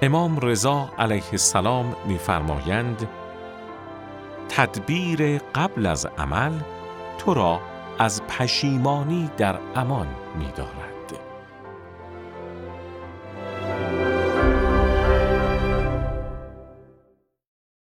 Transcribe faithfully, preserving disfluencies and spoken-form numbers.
امام رضا علیه السلام می‌فرمایند تدبیر قبل از عمل تو را از پشیمانی در امان می‌دارد.